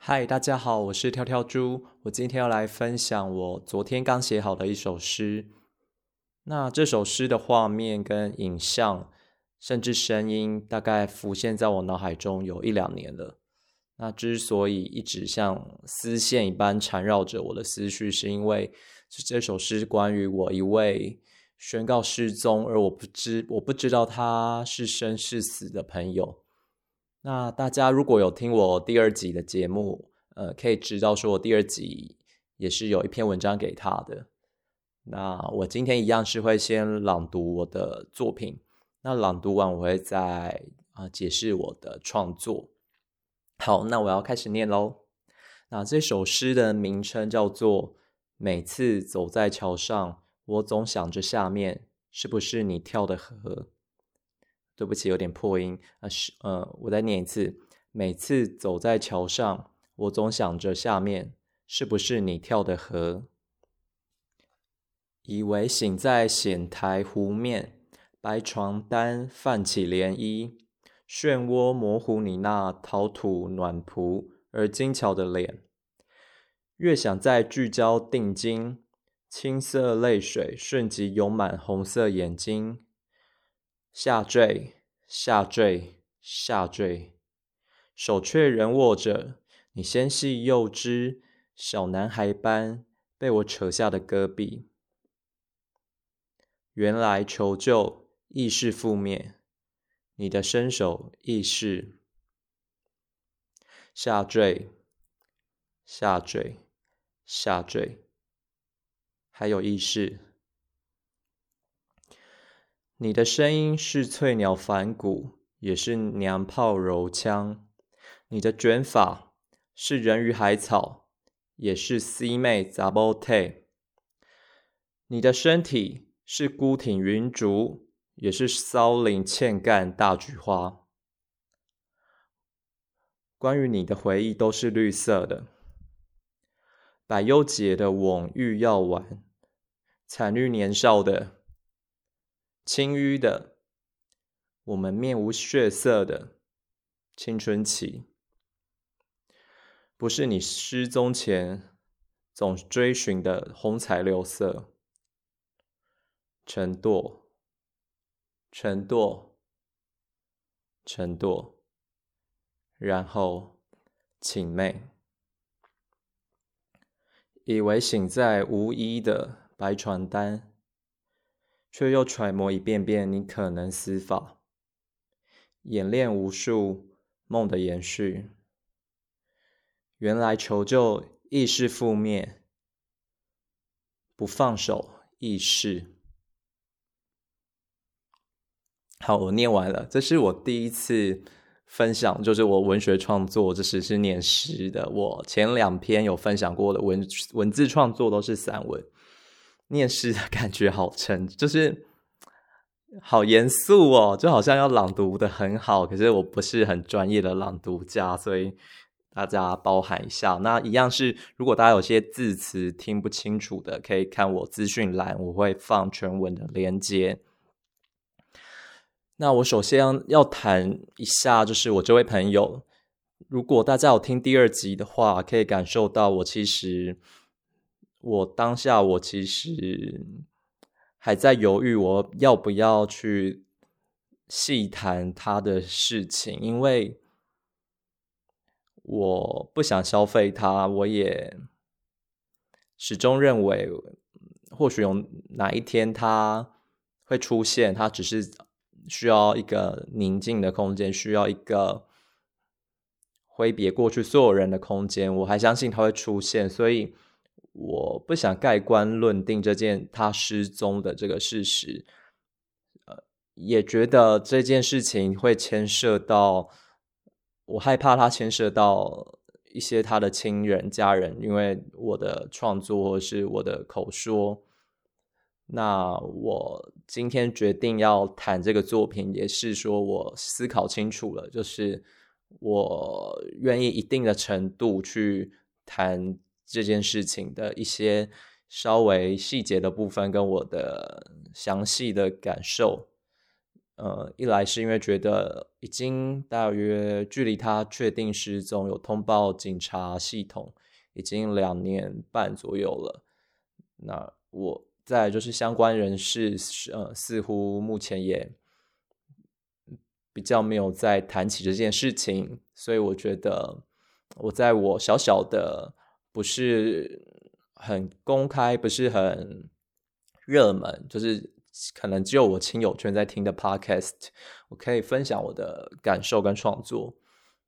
嗨，大家好，我是跳跳猪。我今天要来分享我昨天刚写好的一首诗。那这首诗的画面跟影像，甚至声音，大概浮现在我脑海中有1-2年了。那之所以一直像丝线一般缠绕着我的思绪，是因为这首诗关于我一位宣告失踪，而我不知道他是生是死的朋友。那大家如果有听我第2集的节目，可以知道说我第2集也是有一篇文章给他的。那我今天一样是会先朗读我的作品，那朗读完我会再解释我的创作。好，那我要开始念咯。那这首诗的名称叫做每次走在桥上，我总想着下面是不是你跳的河。对不起，有点破音。我再念一次。每次走在桥上，我总想着下面是不是你跳的河。以为醒在险台湖面，白床单泛起涟漪，漩涡模糊你那陶土暖仆而精巧的脸。越想再聚焦定睛，青色泪水瞬即涌满红色眼睛。下坠，下坠，下坠，手却仍握着你纤细幼枝，小男孩般被我扯下的戈壁。原来求救亦是覆灭，你的身手亦是。下坠，下坠，下坠，还有亦是。你的声音是翠鸟反骨，也是娘炮柔腔。你的卷发是人鱼海草，也是 C 妹杂波体。你的身体是孤挺云竹，也是骚灵欠干大菊花。关于你的回忆都是绿色的，百忧解的网欲药丸，惨绿年少的，轻淤的，我们面无血色的青春期。不是你失踪前总追寻的红彩六色。沉堕，沉堕，沉堕，然后请妹。以为醒在无衣的白床单，却又揣摩一遍遍你可能死法，演练无数梦的延续。原来求救亦是覆灭，不放手亦是。好，我念完了。这是我第一次分享，就是我文学创作，这是念诗的。我前2篇有分享过的文字创作都是散文，念诗的感觉好沉，就是好严肃哦，就好像要朗读的很好，可是我不是很专业的朗读家，所以大家包涵一下。那一样是，如果大家有些字词听不清楚的，可以看我资讯栏，我会放全文的连结。那我首先要谈一下，就是我这位朋友，如果大家有听第2集的话，可以感受到当下我其实还在犹豫我要不要去细谈他的事情，因为我不想消费他，我也始终认为或许有哪一天他会出现，他只是需要一个宁静的空间，需要一个挥别过去所有人的空间，我还相信他会出现，所以我不想盖棺论定这件他失踪的这个事实，也觉得这件事情会牵涉到，我害怕他牵涉到一些他的亲人家人，因为我的创作或是我的口说。那我今天决定要谈这个作品，也是说我思考清楚了，就是我愿意一定的程度去谈这件事情的一些稍微细节的部分跟我的详细的感受。 一来是因为觉得已经大约距离他确定失踪有通报警察系统已经2年半左右了。那我再来就是相关人士似乎目前也比较没有再谈起这件事情，所以我觉得我在我小小的不是很公开不是很热门，就是可能只有我亲友圈在听的 podcast， 我可以分享我的感受跟创作。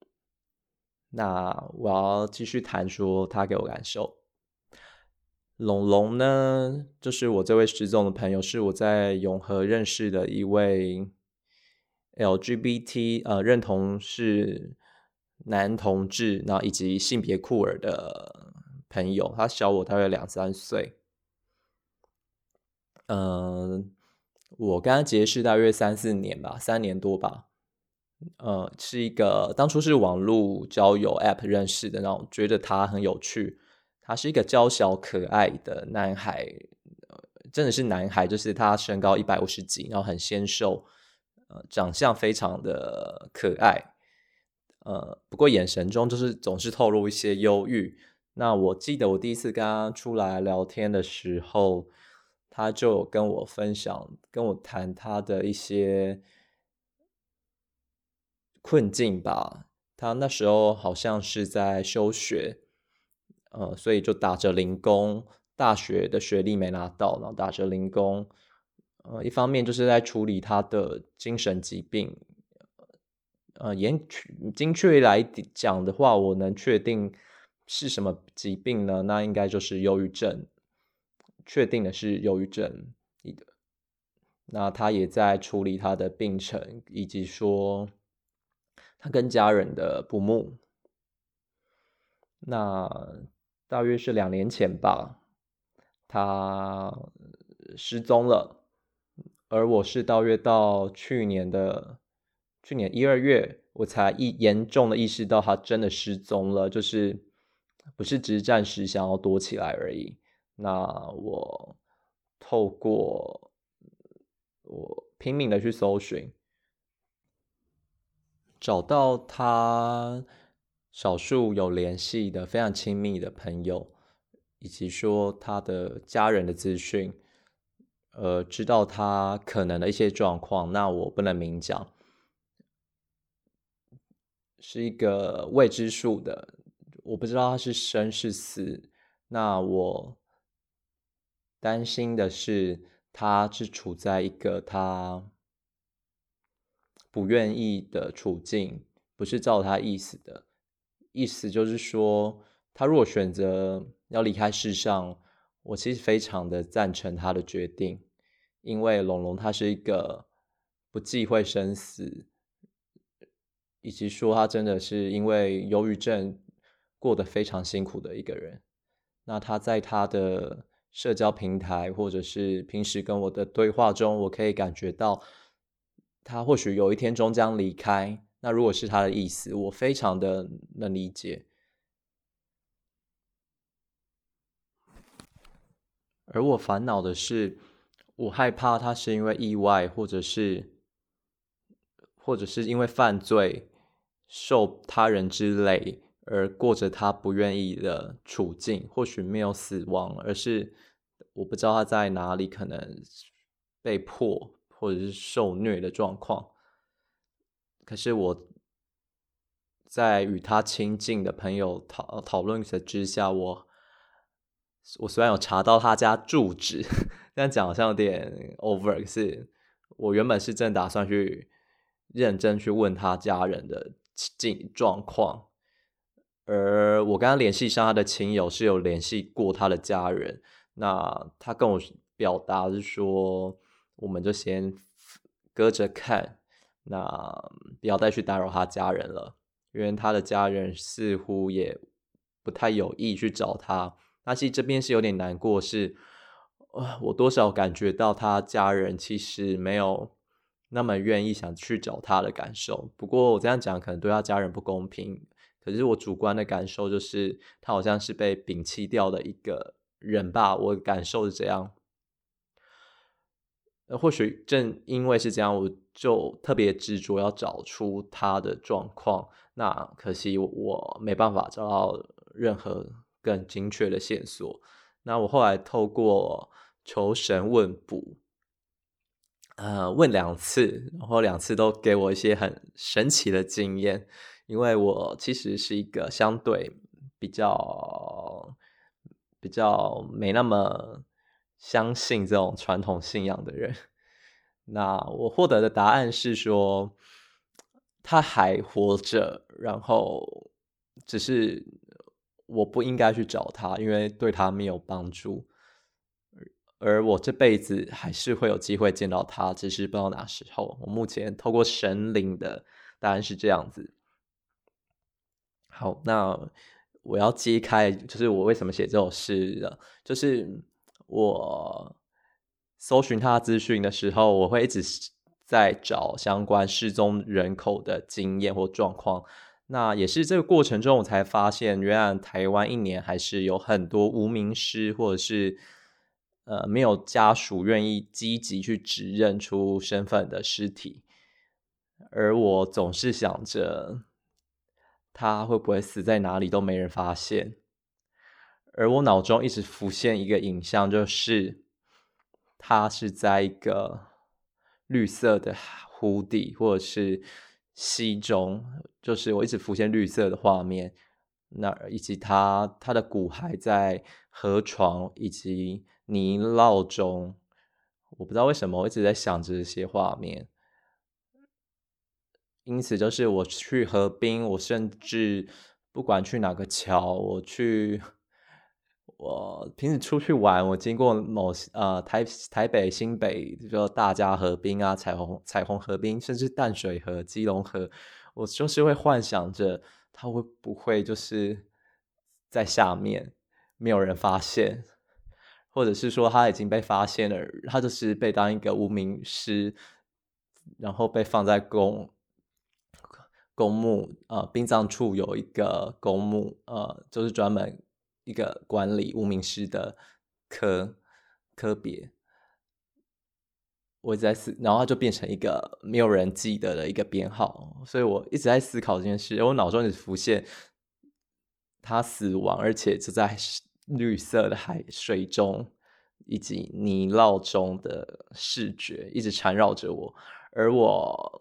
那我要继续谈说他给我感受。龙龙呢，就是我这位失踪的朋友，是我在永和认识的一位 LGBT 认同是男同志，然后以及性别酷儿的朋友，他小我大约2-3岁。我跟他结识大约3-4年吧，3年多吧。是一个当初是网络交友 App 认识的，然后觉得他很有趣。他是一个娇小可爱的男孩，真的是男孩，就是他身高150几，然后很纤瘦，长相非常的可爱。不过眼神中就是总是透露一些忧郁。那我记得我第一次跟他出来聊天的时候，他就有跟我分享，跟我谈他的一些困境吧。他那时候好像是在休学，所以就打着零工，大学的学历没拿到，然后打着零工。一方面就是在处理他的精神疾病。精确来讲的话，我能确定是什么疾病呢？那应该就是忧郁症，确定的是忧郁症。那他也在处理他的病程，以及说他跟家人的不睦。那大约是2年前吧，他失踪了，而我是大约到去年1-2月，我才严重的意识到他真的失踪了，就是不是只是暂时想要躲起来而已。那我透过我拼命的去搜寻，找到他少数有联系的非常亲密的朋友，以及说他的家人的资讯，知道他可能的一些状况。那我不能明讲，是一个未知数的，我不知道他是生是死。那我担心的是，他是处在一个他不愿意的处境，不是照他意思的。意思就是说，他如果选择要离开世上，我其实非常的赞成他的决定，因为龙龙他是一个不忌讳生死，以及说他真的是因为忧郁症过得非常辛苦的一个人。那他在他的社交平台或者是平时跟我的对话中，我可以感觉到他或许有一天终将离开。那如果是他的意思，我非常的能理解。而我烦恼的是，我害怕他是因为意外，或者是因为犯罪受他人之累而过着他不愿意的处境。或许没有死亡，而是我不知道他在哪里，可能被迫或者是受虐的状况。可是我在与他亲近的朋友讨论的之下，我虽然有查到他家住址，但讲好像有点 over。可是我原本是正打算去认真去问他家人的状况，而我刚刚联系上他的亲友是有联系过他的家人。那他跟我表达是说，我们就先搁着看，那不要再去打扰他家人了，因为他的家人似乎也不太有意去找他。那其实这边是有点难过，是我多少感觉到他家人其实没有那么愿意想去找他的感受。不过我这样讲可能对他家人不公平，可是我主观的感受就是他好像是被摒弃掉的一个人吧，我的感受是这样。或许正因为是这样，我就特别执着要找出他的状况，那可惜我没办法找到任何更精确的线索。那我后来透过求神问卜，问2次，然后2次都给我一些很神奇的经验。因为我其实是一个相对比较没那么相信这种传统信仰的人。那我获得的答案是说，他还活着，然后只是我不应该去找他，因为对他没有帮助。而我这辈子还是会有机会见到他，只是不知道哪时候。我目前透过神灵的答案是这样子。好，那我要揭开，就是我为什么写这首诗了。就是我搜寻他资讯的时候，我会一直在找相关失踪人口的经验或状况。那也是这个过程中，我才发现，原来台湾一年还是有很多无名尸，或者是没有家属愿意积极去指认出身份的尸体。而我总是想着，他会不会死在哪里都没人发现。而我脑中一直浮现一个影像，就是他是在一个绿色的湖底或者是溪中，就是我一直浮现绿色的画面，那以及他的骨骸在河床以及泥涝中。我不知道为什么我一直在想这些画面。因此就是我去河滨，我甚至不管去哪个桥，我平时出去玩，我经过台北新北，就大佳河滨啊，彩虹河滨，甚至淡水河、基隆河，我就是会幻想着它会不会就是在下面没有人发现，或者是说它已经被发现了，它就是被当一个无名尸，然后被放在公墓。殡葬处有一个公墓，就是专门一个管理无名尸的科别。我一直在然后它就变成一个没有人记得的一个编号，所以我一直在思考这件事。我脑中一直浮现他死亡，而且就在绿色的海水中以及泥涝中的视觉一直缠绕着我。而我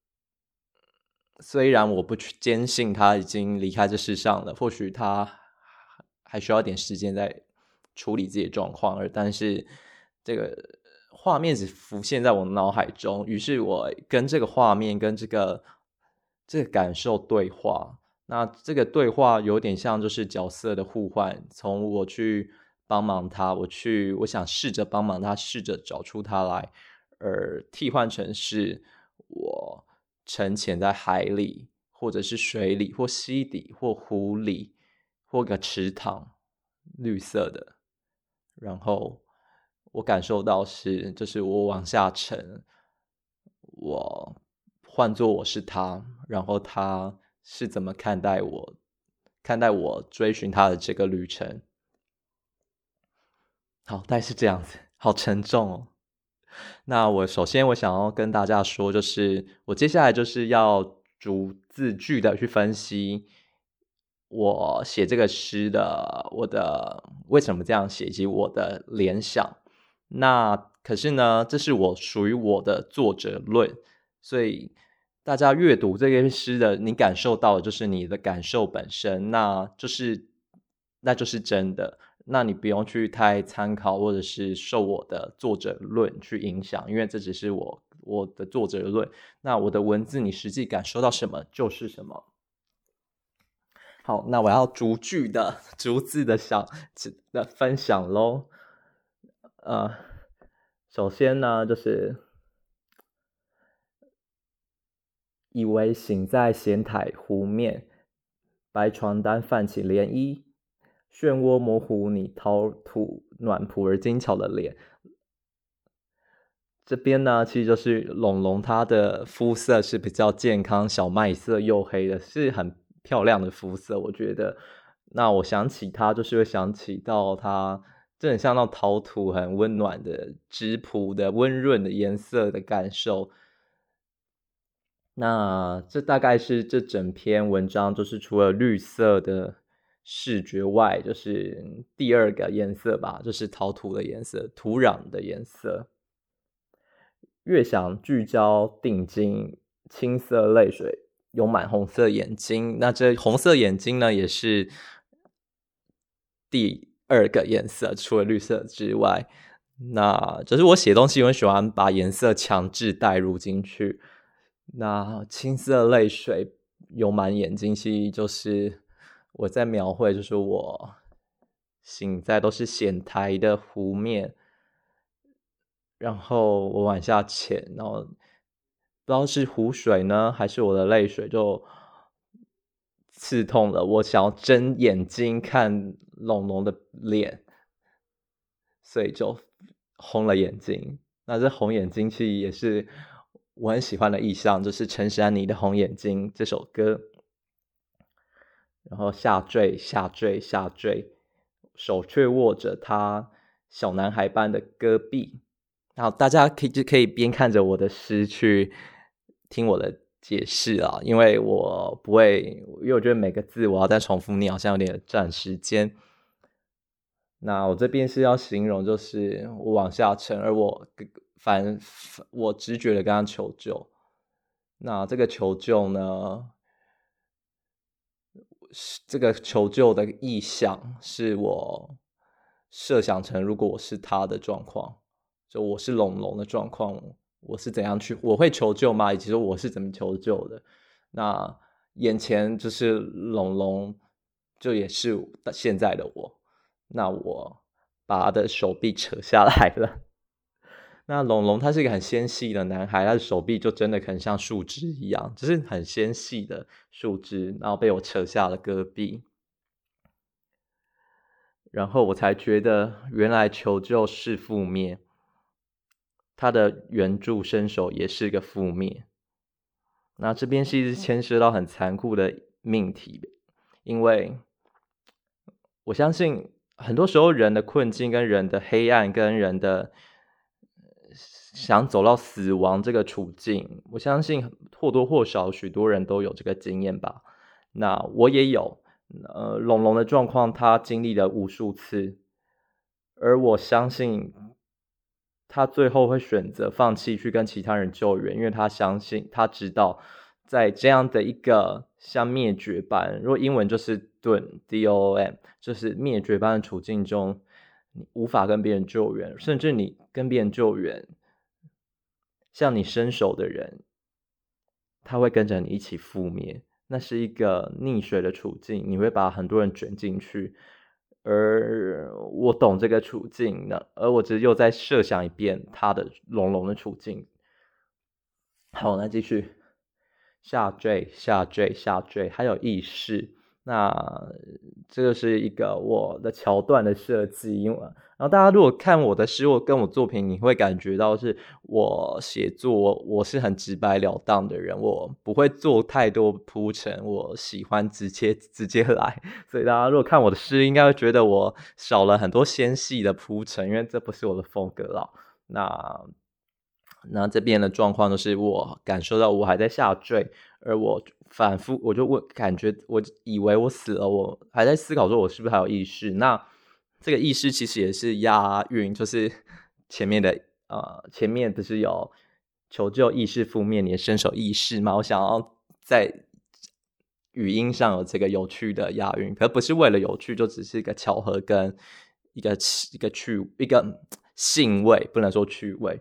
虽然我不去坚信他已经离开这世上了，或许他还需要一点时间在处理自己的状况，但是这个画面只浮现在我脑海中，于是我跟这个画面跟这个感受对话。那这个对话有点像就是角色的互换，从我去帮忙他，我想试着帮忙他，试着找出他来，而替换成是我沉潜在海里，或者是水里，或溪底，或湖里，或个池塘，绿色的。然后我感受到就是我往下沉，我换作我是他，然后他是怎么看待我追寻他的这个旅程。好，大概是这样子，好沉重哦。那首先我想要跟大家说，就是我接下来就是要逐字句的去分析我写这个诗的我的为什么这样写，以及我的联想。那可是呢，这是属于我的作者论，所以大家阅读这篇诗的，你感受到的就是你的感受本身，那就是真的。那你不用去太参考，或者是受我的作者论去影响，因为这只是我的作者论。那我的文字，你实际感受到什么就是什么。好，那我要逐字的分享咯。首先呢，就是以为醒在咸台湖面，白床单泛起涟漪，漩涡模糊你陶土暖仆而精巧的脸。这边呢，其实就是龙龙，它的肤色是比较健康，小麦色黝黑的，是很漂亮的肤色，我觉得。那我想起它，就是会想起到它，就很像那种陶土很温暖的质朴的温润的颜色的感受。 那这大概是这整篇文章，就是除了绿色的视觉外，就是第二个颜色吧，就是陶土的颜色，土壤的颜色。越想聚焦定睛，青色泪水涌满红色眼睛。那这红色眼睛呢，也是第二个颜色，除了绿色之外。那就是我写东西，我喜欢把颜色强制带入进去。那青色泪水涌满眼睛，其实就是我在描绘，就是我醒在都是显台的湖面，然后我往下潜，然后不知道是湖水呢，还是我的泪水就刺痛了我，想要睁眼睛看龙龙的脸，所以就红了眼睛。那这红眼睛其实也是我很喜欢的意象，就是陈珊妮的《红眼睛》这首歌。然后下坠，下坠，下坠，手却握着他小男孩般的戈壁。然后大家可以边看着我的诗去听我的解释啊，因为我不会，因为我觉得每个字我要再重复念，好像有点占时间。那我这边是要形容，就是我往下沉，而我直觉的跟他求救。那这个求救呢，这个求救的意向是我设想成，如果我是他的状况，就我是龙龙的状况，我是怎样去，我会求救吗？以及说我是怎么求救的？那眼前就是龙龙，就也是现在的我。那我把他的手臂扯下来了。那龙龙他是一个很纤细的男孩，他的手臂就真的很像树枝一样，就是很纤细的树枝，然后被我扯下了戈壁。然后我才觉得，原来求救是覆灭，他的援助伸手也是个覆灭。那这边是一直牵涉到很残酷的命题，因为我相信很多时候人的困境跟人的黑暗跟人的想走到死亡这个处境，我相信或多或少许多人都有这个经验吧。那我也有，龙龙的状况他经历了无数次，而我相信他最后会选择放弃去跟其他人救援，因为他相信他知道在这样的一个像灭绝般，如果英文就是 DOM， 就是灭绝般的处境中，你无法跟别人救援，甚至你跟别人救援，向你伸手的人，他会跟着你一起覆灭。那是一个溺水的处境，你会把很多人卷进去。而我懂这个处境呢，而我只是又再设想一遍他的龙龙的处境。好，那继续下坠，下坠，下坠，还有意识。那这个是一个我的桥段的设计，因为然后大家如果看我的诗或跟我作品，你会感觉到是我写作我是很直白了当的人，我不会做太多铺陈，我喜欢直接来，所以大家如果看我的诗，应该会觉得我少了很多纤细的铺陈，因为这不是我的风格了。那这边的状况就是我感受到我还在下坠，而我反复我就感觉我以为我死了，我还在思考说我是不是还有意识。那这个意识其实也是押韵，就是前面不是有求救意识负面，你的伸手意识嘛，我想要在语音上有这个有趣的押韵，可不是为了有趣，就只是一个巧合跟一个兴味，不能说趣味。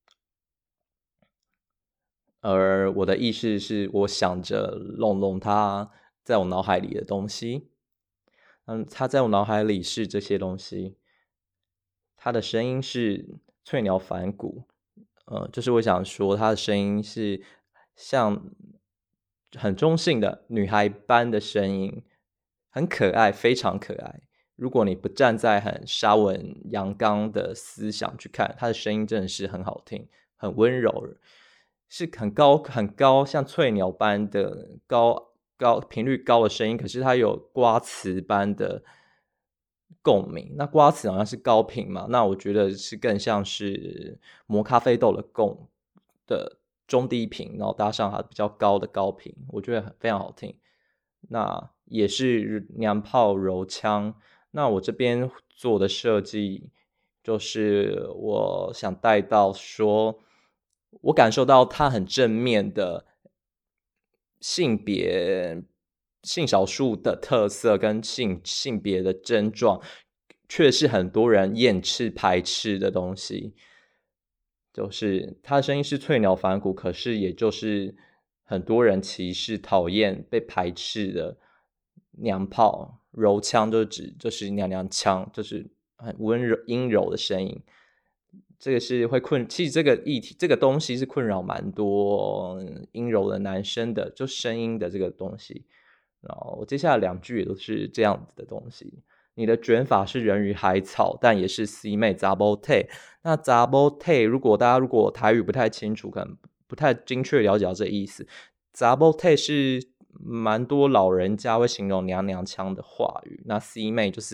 而我的意识是我想着龙龙他在我脑海里的东西，他在我脑海里是这些东西，他的声音是翠鸟反骨，就是我想说他的声音是像很中性的女孩般的声音，很可爱，非常可爱。如果你不站在很沙文阳刚的思想去看，他的声音真的是很好听，很温柔，是很高很高，像翠鸟般的高频率高的声音，可是它有瓜磁般的共鸣。那瓜磁好像是高频嘛，那我觉得是更像是磨咖啡豆的中低频，然后搭上它比较高的高频，我觉得非常好听。那也是娘炮柔腔。那我这边做的设计就是我想带到说，我感受到它很正面的性少数的特色跟性别的症状，却是很多人厌斥排斥的东西。就是他的声音是翠鸟反骨，可是也就是很多人歧视、讨厌、被排斥的娘炮柔腔，就是娘娘腔，就是很温柔阴柔的声音。这个是会其实这个议题这个东西是困扰蛮多阴柔的男生的，就声音的这个东西。然后我接下来2句也都是这样子的东西。你的卷发是人鱼海草，但也是 C 妹杂波体。那杂波体，大家如果台语不太清楚，可能不太精确了解到这意思。杂波体是蛮多老人家会形容娘娘腔的话语。那 C 妹就是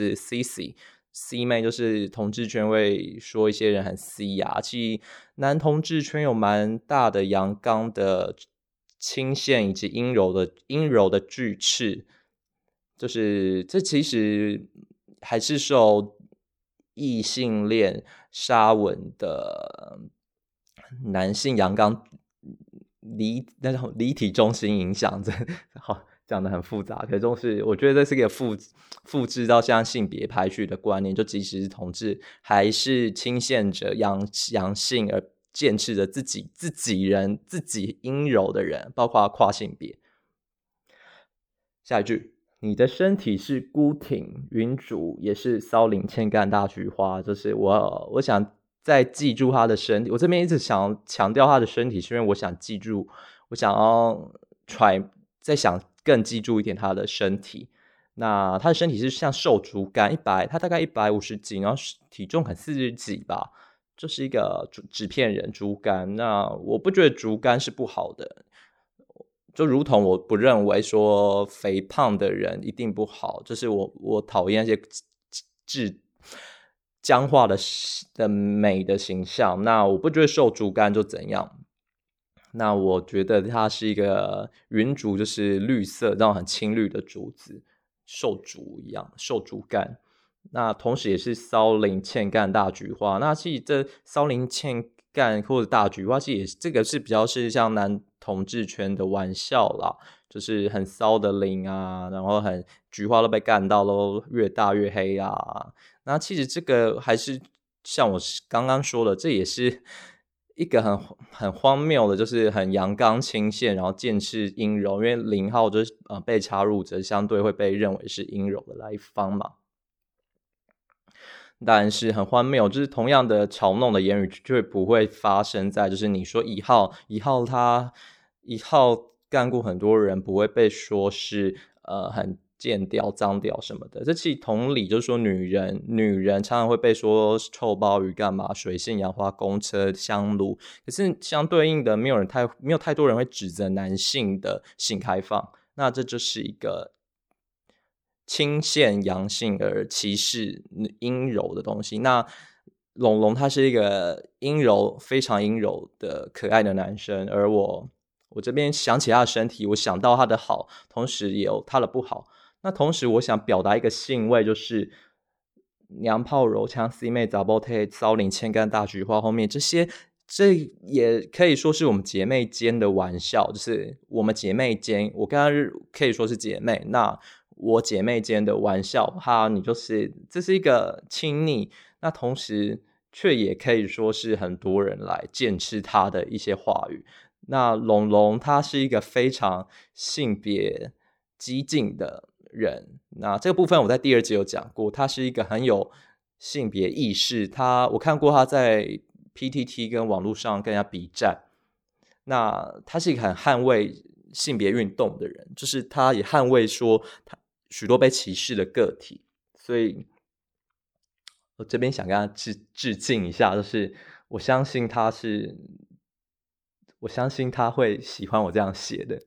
C 妹就是同志圈会说一些人很 C 啊，其实男同志圈有蛮大的阳刚的倾线以及阴柔的巨翅，就是这其实还是受异性恋沙文的男性阳刚那种离体中心影响，这好讲得很复杂，可是我觉得这是一个复制到像性别排序的观念，就即使是同志，还是倾向着阳性而坚持着自己阴柔的人，包括跨性别。下一句，你的身体是孤挺云竹，也是骚灵千干大菊花。就是我想再记住他的身体，我这边一直想强调他的身体，是因为我想记住，我想要再想更记住一点他的身体。那他的身体是像瘦竹竿他大概150几，然后体重很40几吧，就是一个纸片人竹竿。那我不觉得竹竿是不好的，就如同我不认为说肥胖的人一定不好，就是我讨厌那些僵化的美的形象。那我不觉得瘦竹竿就怎样，那我觉得它是一个云竹，就是绿色那种很青绿的竹子，瘦竹一样，瘦竹竿。那同时也是骚灵欠干大菊花。那其实这骚灵欠干或者大菊花，其实也这个是比较是像男同志圈的玩笑啦，就是很骚的灵啊，然后很菊花都被干到都越大越黑啊。那其实这个还是像我刚刚说的，这也是一个很荒谬的，就是很阳刚倾线，然后剑翅阴柔，因为0号就是被插入者相对会被认为是阴柔的那一方嘛。当然是很荒谬，就是同样的嘲弄的言语就不会发生在就是你说一号干过很多人，不会被说是很贱屌脏屌什么的。这其实同理，就是说女人常常会被说臭鲍鱼干嘛水性杨花公车香炉，可是相对应的没有太多人会指责男性的性开放，那这就是一个倾向阳性而歧视阴柔的东西。那龙龙他是一个非常阴柔的可爱的男生，而我这边想起他的身体，我想到他的好，同时也有他的不好。那同时我想表达一个兴味，就是娘炮柔腔 C 妹杂波体骚灵千干大菊花后面这也可以说是我们姐妹间的玩笑，就是我们姐妹间，我刚刚可以说是姐妹，那我姐妹间的玩笑哈，这是一个亲昵，那同时却也可以说是很多人来剑斥他的一些话语。那龙龙他是一个非常性别激进的人，那这个部分我在第2集有讲过，他是一个很有性别意识，我看过他在 PTT 跟网络上跟人家比战，那他是一个很捍卫性别运动的人，就是他也捍卫说他许多被歧视的个体，所以我这边想跟他致敬一下，就是我相信他会喜欢我这样写的。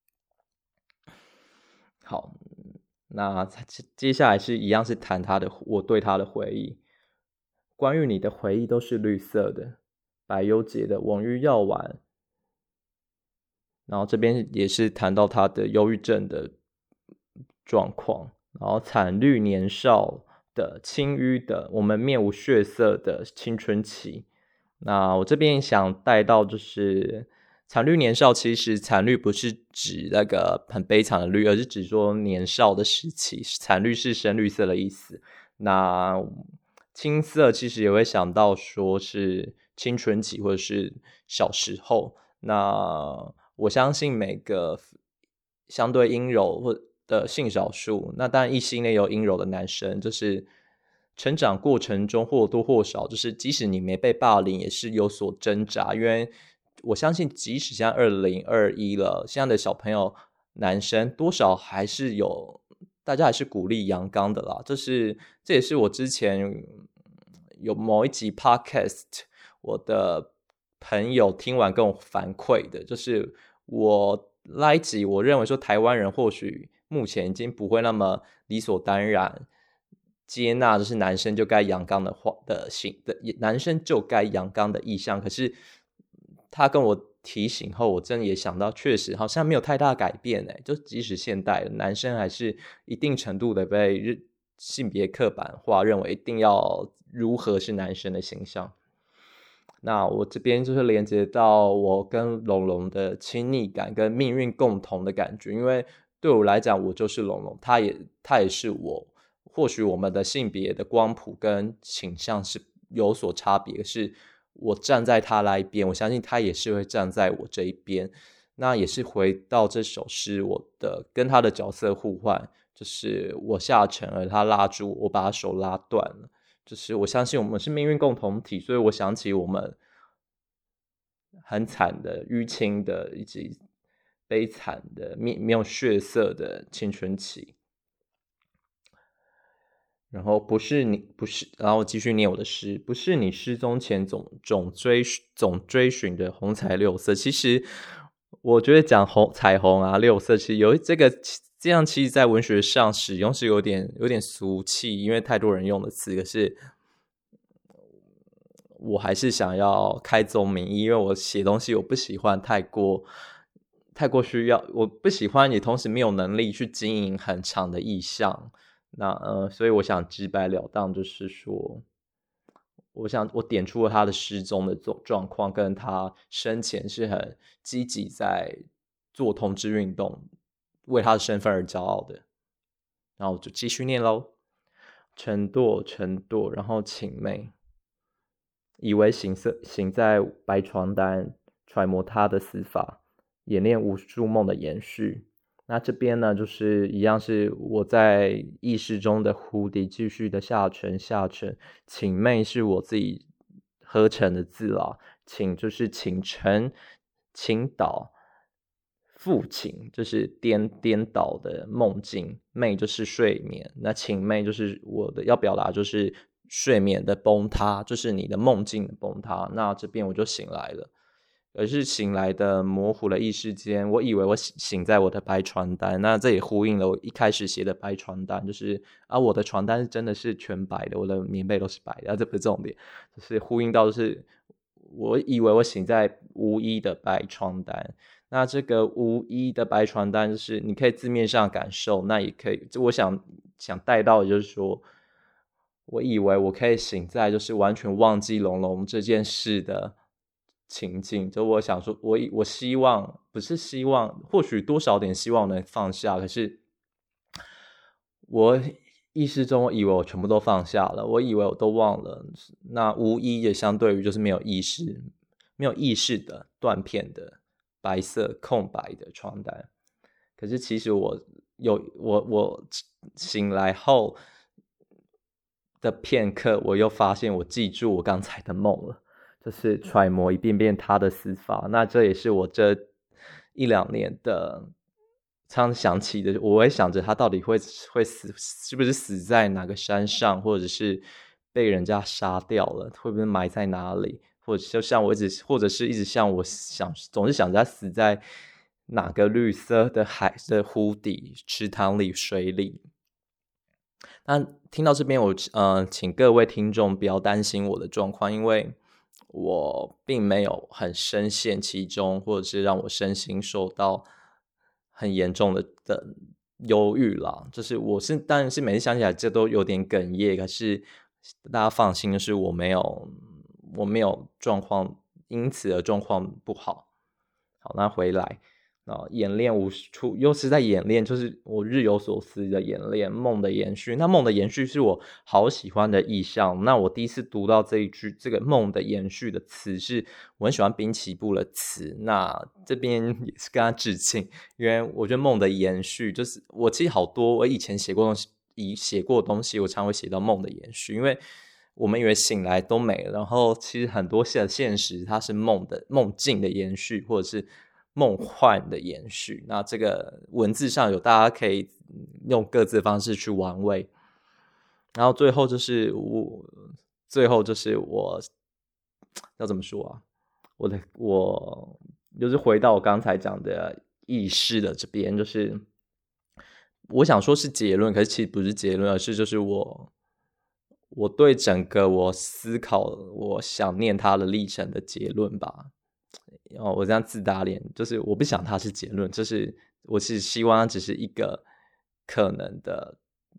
好，那接下来是一样是谈我对他的回忆。关于你的回忆都是绿色的，百忧解的网玉药丸然后这边也是谈到他的忧郁症的状况，然后惨绿年少的轻郁的我们面无血色的青春期。那我这边想带到就是惨绿年少，其实惨绿不是指那个很悲惨的绿，而是指说年少的时期，惨绿是深绿色的意思。那青色其实也会想到说是青春期或者是小时候。那我相信每个相对阴柔或的性少数，那当然异性恋有阴柔的男生，就是成长过程中或多或少，就是即使你没被霸凌，也是有所挣扎。因为我相信，即使现在2021了，现在的小朋友男生多少还是有，大家还是鼓励阳刚的啦。这也是我之前有某一集 podcast 我的朋友听完跟我反馈的，就是我那一集我认为说台湾人或许目前已经不会那么理所当然接纳就是男生就该阳刚的男生就该阳刚的意向。可是他跟我提醒后，我真的也想到，确实好像没有太大改变就即使现代男生还是一定程度的被性别刻板化，认为一定要如何是男生的形象。那我这边就是连接到我跟龙龙的亲昵感跟命运共同的感觉。因为对我来讲，我就是龙龙，他也是我。或许我们的性别的光谱跟倾向是有所差别，是我站在他那一边，我相信他也是会站在我这一边。那也是回到这首诗，我的跟他的角色互换，就是我下沉而他拉住我，把他手拉断了。就是我相信我们是命运共同体，所以我想起我们很惨的淤青的以及悲惨的没有血色的青春期。然后然后我继续念我的诗。不是你失踪前总追寻的红彩六色。其实我觉得讲彩虹啊六色，其实有这样，其实在文学上使用是有点俗气，因为太多人用的词。可是我还是想要开宗明义，因为我写东西我不喜欢太过需要，我不喜欢也同时没有能力去经营很长的意象。所以我想直白了当，就是说我点出了他的失踪的状况，跟他生前是很积极在做同志运动，为他的身份而骄傲的。然后我就继续念咯。沉堕，然后请媚，以为行在白床单，揣摩他的死法，演练无数梦的延续。那这边呢，就是一样是我在意识中的蝴蝶继续的下沉。请媚是我自己合成的字啦，请就是倾城，倾倒，复倾就是颠倒的梦境，媚就是睡眠。那请媚就是我的要表达就是睡眠的崩塌，就是你的梦境的崩塌。那这边我就醒来了。而是醒来的模糊的意识间，我以为我醒在我的白床单。那这也呼应了我一开始写的白床单，就是我的床单真的是全白的，我的棉被都是白的。这不是重点，就是呼应到就是我以为我醒在无衣的白床单。那这个无衣的白床单，就是你可以字面上感受，那也可以，我想带到的就是说，我以为我可以醒在就是完全忘记龙龙这件事的情境。就我想说，我希望，不是希望，或许多少点希望能放下。可是我意识中，我以为我全部都放下了，我以为我都忘了。那无意也相对于就是没有意识的断片的白色空白的床单。可是其实我醒来后的片刻，我又发现我记住我刚才的梦了，就是揣摩一遍遍他的死法。那这也是我这1-2年的常想起的，我会想着他到底会死，是不是死在哪个山上，或者是被人家杀掉了，会不会埋在哪里，或者就像或者是一直像我总是想着他死在哪个绿色的海的湖底、池塘里、水里。那听到这边，我请各位听众不要担心我的状况，因为我并没有很深陷其中，或者是让我身心受到很严重的忧郁啦。就是当然是每次想起来这都有点哽咽，可是大家放心，就是我没有状况，因此而状况不好。好，那回来演练无处，又是在演练，就是我日有所思的演练梦的延续。那梦的延续是我好喜欢的意象。那我第一次读到这个梦的延续的词，是我很喜欢滨崎步的词。那这边也是跟他致敬，因为我觉得梦的延续，就是我其实好多我以前写过的东西，我常会写到梦的延续，因为我们以为醒来都没了，然后其实很多现实它是梦境的延续，或者是梦幻的延续。那这个文字上有大家可以用各自的方式去玩味。然后最后就是我要怎么说啊？我就是回到我刚才讲的意识的这边，就是我想说是结论，可是其实不是结论，而是就是我对整个我思考我想念它的历程的结论吧。我这样自打脸，就是我不想它是结论，就是我是希望它只是一个可能的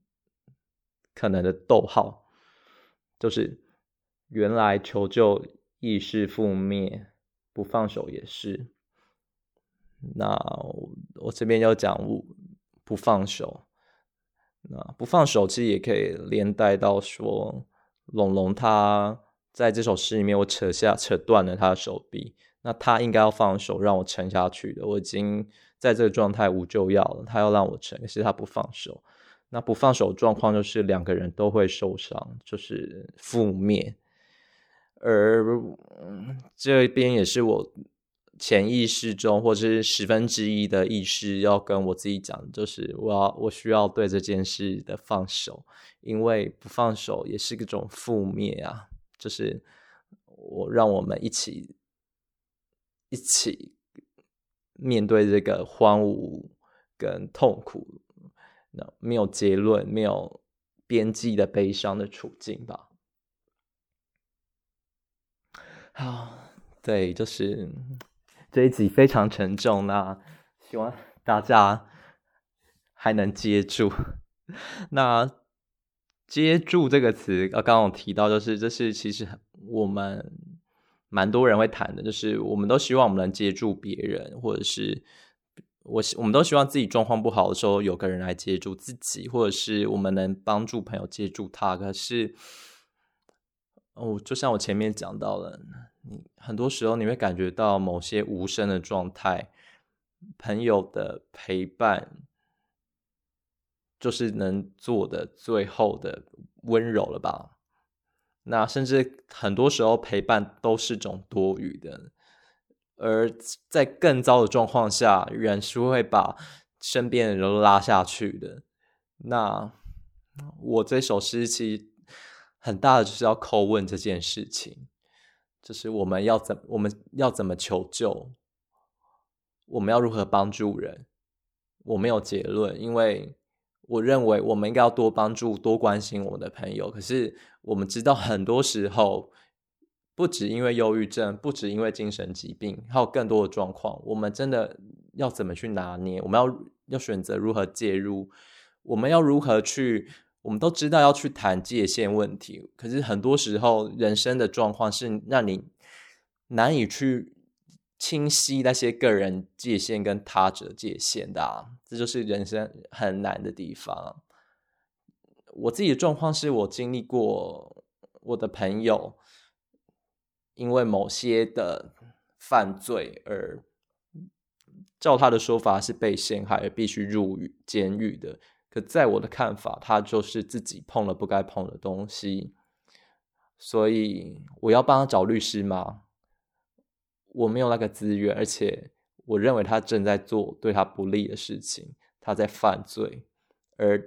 逗号，就是原来求救亦是覆灭，不放手也是。那我这边要讲不放手，那不放手其实也可以连带到说龙龙他在这首诗里面，我扯断了他的手臂，那他应该要放手让我撑下去的，我已经在这个状态无救药了，他要让我撑，可是他不放手。那不放手的状况就是两个人都会受伤，就是覆灭。而这边也是我潜意识中或者是1/10的意识要跟我自己讲，就是我需要对这件事的放手，因为不放手也是一种覆灭啊，就是让我们一起面对这个荒芜跟痛苦，没有结论没有边际的悲伤的处境吧。好，对，就是这一集非常沉重，那希望大家还能接住。那接住这个词，刚刚我提到，就是这是其实我们蛮多人会谈的，就是我们都希望我们能接住别人，或者是我们都希望自己状况不好的时候有个人来接住自己，或者是我们能帮助朋友接住他。可是就像我前面讲到了，很多时候你会感觉到某些无声的状态，朋友的陪伴就是能做的最后的温柔了吧。那甚至很多时候陪伴都是种多余的，而在更糟的状况下，人是会把身边的人都拉下去的。那我这首诗其实很大的就是要叩问这件事情，就是我们要怎么求救，我们要如何帮助人。我没有结论，因为我认为我们应该要多帮助多关心我们的朋友，可是我们知道很多时候不只因为忧郁症，不只因为精神疾病，还有更多的状况，我们真的要怎么去拿捏，我们要选择如何介入，我们要如何去，我们都知道要去谈界限问题，可是很多时候人生的状况是让你难以去清晰那些个人界限跟他者界限的啊，这就是人生很难的地方。我自己的状况是我经历过我的朋友因为某些的犯罪而照他的说法是被陷害而必须入监狱的，可在我的看法他就是自己碰了不该碰的东西，所以我要帮他找律师吗？我没有那个资源，而且我认为他正在做对他不利的事情，他在犯罪，而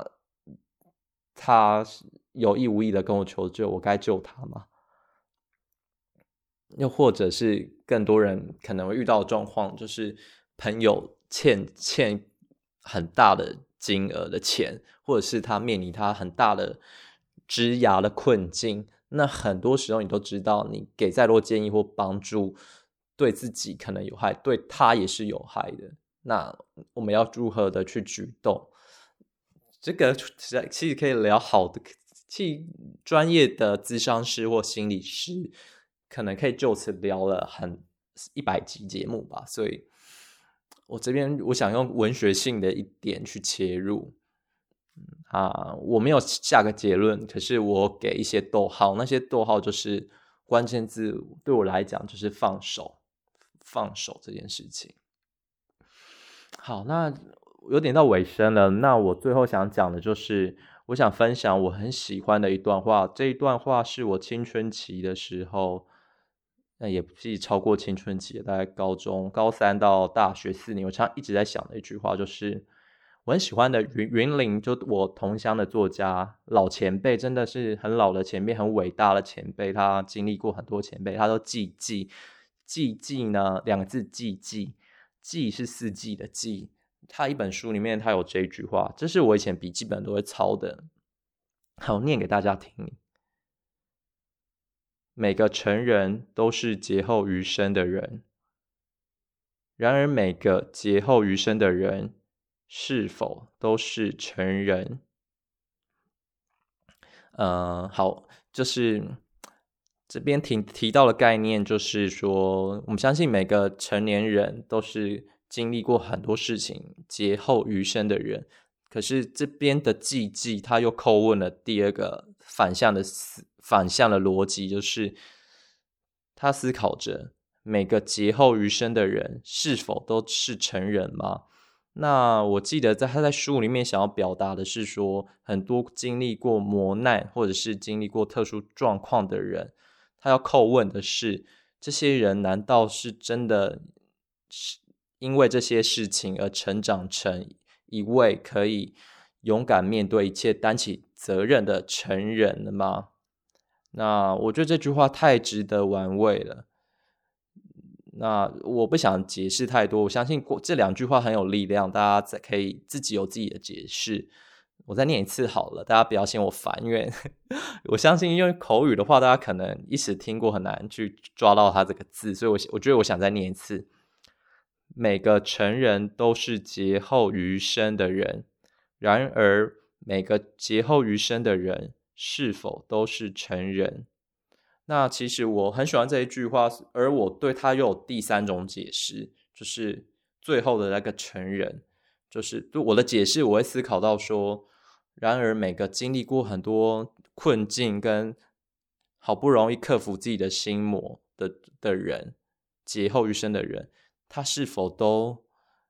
他有意无意的跟我求救，我该救他吗？又或者是更多人可能会遇到的状况，就是朋友欠很大的金额的钱，或者是他面临他很大的职涯的困境， 那很多时候你都知道，你给再多建议或帮助，对自己可能有害，对他也是有害的。那我们要如何的去举动？这个其实可以聊好的，其实专业的咨商师或心理师可能可以就此聊了100集节目吧。所以我这边我想用文学性的一点去切入我没有下个结论，可是我给一些逗号，那些逗号就是关键字，对我来讲就是放手这件事情。好，那有点到尾声了，那我最后想讲的就是我想分享我很喜欢的一段话，这一段话是我青春期的时候，那也不是超过青春期，大概高3到大学4年，我常常一直在想的一句话，就是我很喜欢的云林，就我同乡的作家，老前辈，真的是很老的前辈，很伟大的前辈，他经历过很多前辈，他都记呢2个字记是4季的季，他一本书里面他有这一句话，这是我以前笔记本都会抄的，好，念给大家听。每个成人都是劫后余生的人，然而每个劫后余生的人是否都是成人？好，就是这边提到的概念，就是说，我们相信每个成年人都是经历过很多事情，劫后余生的人。可是这边的记，他又扣问了第二个反向的逻辑，就是他思考着每个劫后余生的人是否都是成人吗？那我记得他在书里面想要表达的是说，很多经历过磨难或者是经历过特殊状况的人，他要叩问的是，这些人难道是真的是因为这些事情而成长成一位可以勇敢面对一切、担起责任的成人了吗？那我觉得这句话太值得玩味了。那我不想解释太多，我相信这2句话很有力量，大家可以自己有自己的解释。我再念一次好了，大家不要嫌我烦，因为我相信因为口语的话，大家可能一时听过很难去抓到它这个字，所以我觉得我想再念一次。每个成人都是劫后余生的人，然而每个劫后余生的人是否都是成人？那其实我很喜欢这一句话，而我对它又有第3种解释，就是最后的那个成人，就是对我的解释，我会思考到说，然而每个经历过很多困境跟好不容易克服自己的心魔的人，劫后余生的人，他是否都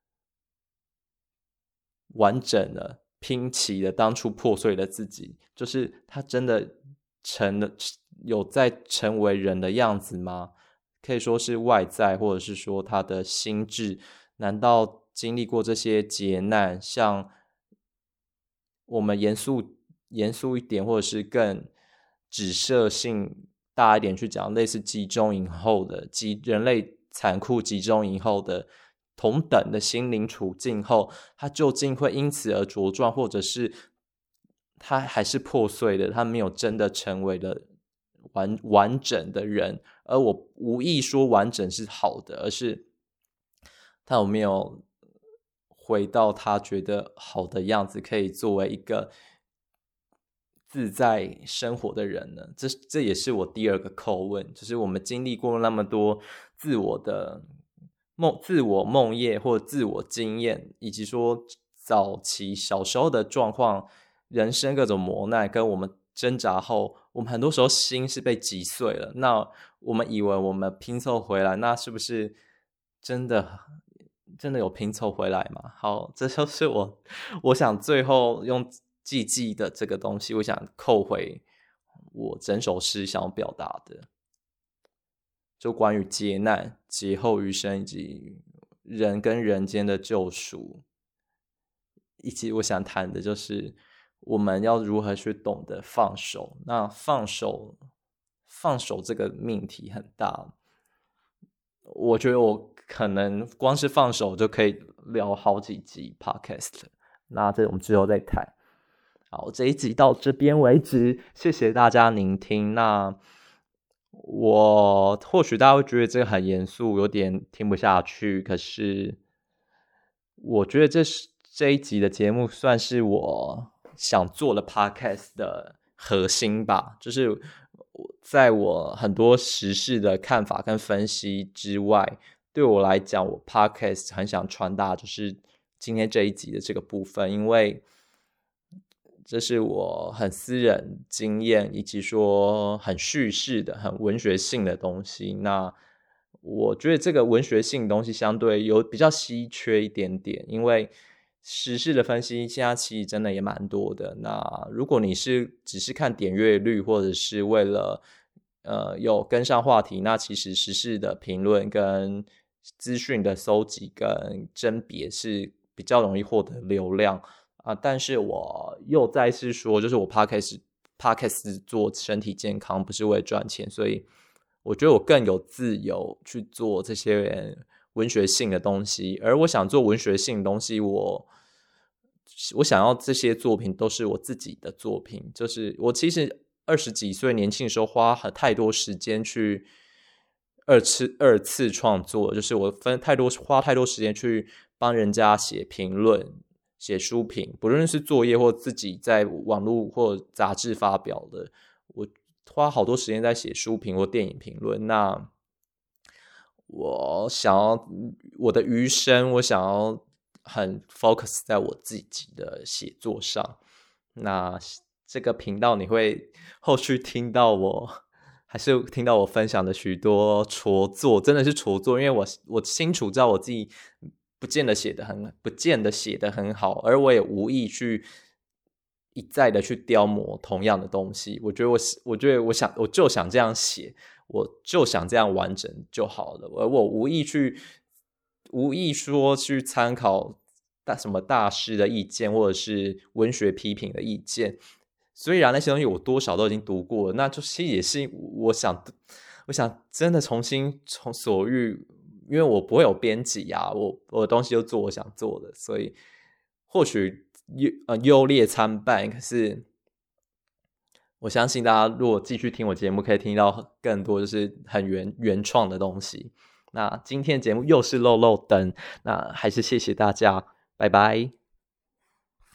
完整了拼齐了当初破碎的自己，就是他真的有在成为人的样子吗？可以说是外在，或者是说他的心智，难道经历过这些劫难，像我们严肃一点，或者是更指涉性大一点去讲，类似集中营后的人类残酷集中营后的同等的心灵处境后，他究竟会因此而茁壮，或者是他还是破碎的，他没有真的成为了完整的人。而我无意说完整是好的，而是他有没有回到他觉得好的样子，可以作为一个自在生活的人呢？这也是我第2个叩问，就是我们经历过那么多自我梦魇或自我经验，以及说早期小时候的状况，人生各种磨难跟我们挣扎后，我们很多时候心是被击碎了，那我们以为我们拼凑回来，那是不是真的有拼凑回来吗？好，这就是我想最后用记的这个东西，我想扣回我整首诗想要表达的，就关于劫难、劫后余生以及人跟人间的救赎，以及我想谈的就是我们要如何去懂得放手。那放手这个命题很大，我觉得我可能光是放手就可以聊好几集 podcast， 那这我们之后再谈。 好，这一集到这边为止，谢谢大家聆听。那或许大家会觉得这个很严肃，有点听不下去，可是我觉得这一集的节目算是我想做的 podcast 的核心吧，就是在我很多时事的看法跟分析之外，对我来讲，我 podcast 很想传达就是今天这一集的这个部分，因为这是我很私人经验，以及说很叙事的、很文学性的东西。那我觉得这个文学性的东西相对有比较稀缺一点点，因为时事的分析现在其实真的也蛮多的。那如果你只是看点阅率，或者是为了有跟上话题，那其实时事的评论跟资讯的搜集跟甄别是比较容易获得流量。但是我又再次说，就是我 podcast 做身体健康，不是为了赚钱，所以我觉得我更有自由去做这些文学性的东西。而我想做文学性的东西，我想要这些作品都是我自己的作品。就是我其实20几岁年轻的时候花太多时间去二次创作，就是我花太多时间去帮人家写评论、写书评，不论是作业或自己在网络或杂志发表的，我花好多时间在写书评或电影评论。那我想要我的余生，我想要很 focus 在我自己的写作上。那这个频道你会后续听到还是听到我分享的许多拙作，真的是拙作，因为我清楚知道我自己不见得写得很好，而我也无意去一再的去雕磨同样的东西。我就想这样写，我就想这样完整就好了，而我无意说去参考什么大师的意见，或者是文学批评的意见。虽然那些东西我多少都已经读过了，那就其实也是我想真的重新所欲，因为我不会有编辑啊，我的东西就做我想做的，所以或许优劣参半。可是我相信大家如果继续听我节目，可以听到更多就是很原创的东西。那今天的节目又是漏漏等，那还是谢谢大家，拜拜。